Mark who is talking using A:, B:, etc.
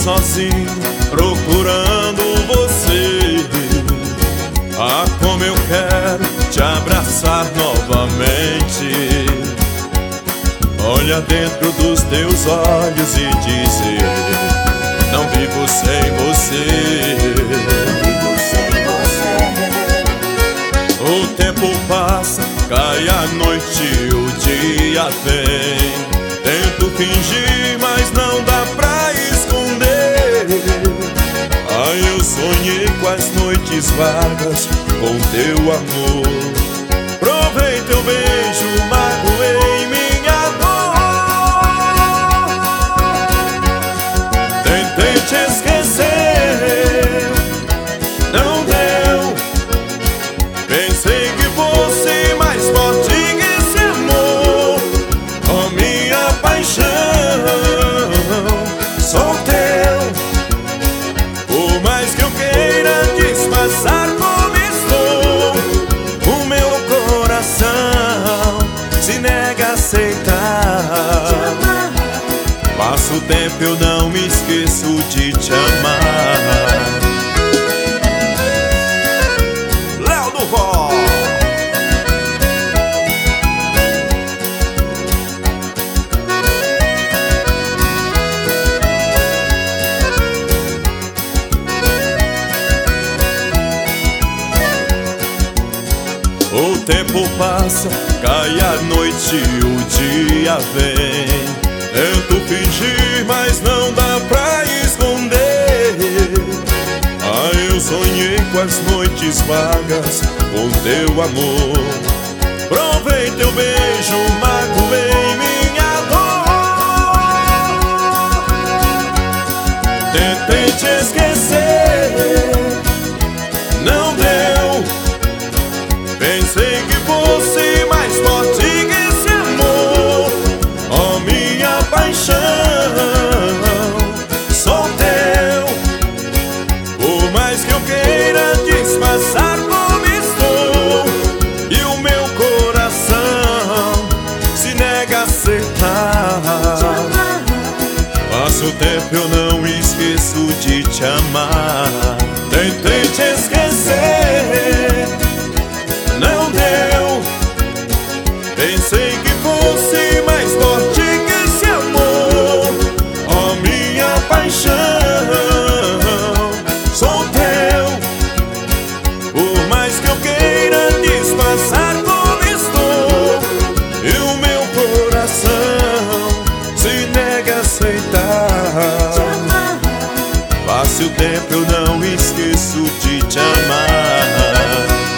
A: sozinho procurando você. Ah, como eu quero te abraçar novamente, olha dentro dos teus olhos e dizer: não vivo sem você. O tempo passa, cai a noite, o dia vem. Tento fingir, mas não dá pra esconder. Ah, eu sonhei com as noites vagas, com teu amor. Provei teu beijo, magoei minha dor. Tentei te esquecer, não deu. Pensei que fosse mais forte que esse amor. Oh, minha paixão, sou teu. Por mais que eu queira disfarçar como estou, o meu coração se nega a aceitar. Passa o tempo, eu não me esqueço de te amar. Léo do Vó. O tempo passa, cai a noite, o dia vem. Tento fingir, mas não dá pra esconder. Ah, eu sonhei com as noites vagas, com teu amor. Provei teu beijo, magoei minha dor. Tentei te esquecer, não deu. Pensei que fosse mais forte que esse amor. Oh, minha paixão, sou teu. Por mais que eu queira disfarçar como estou, e o meu coração se nega a aceitar. Passa o tempo, eu não esqueço de te amar. Tentei te esquecer, não deu. Pensei que fosse mais forte que esse amor. Oh, minha paixão, sou teu. Por mais que eu queira disfarçar como estou, e o meu coração se nega a aceitar. Passe o tempo, eu não esqueço de te amar.